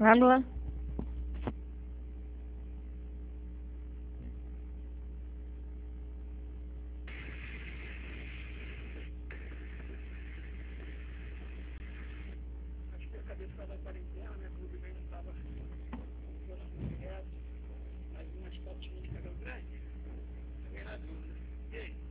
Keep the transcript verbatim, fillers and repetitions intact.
Alô? Acho que a cabeça da quarentena, né? Clube bem não estava funcionando direto. Mais umas fotinhas de cabelo grande. Fiquei na dúvida. E aí?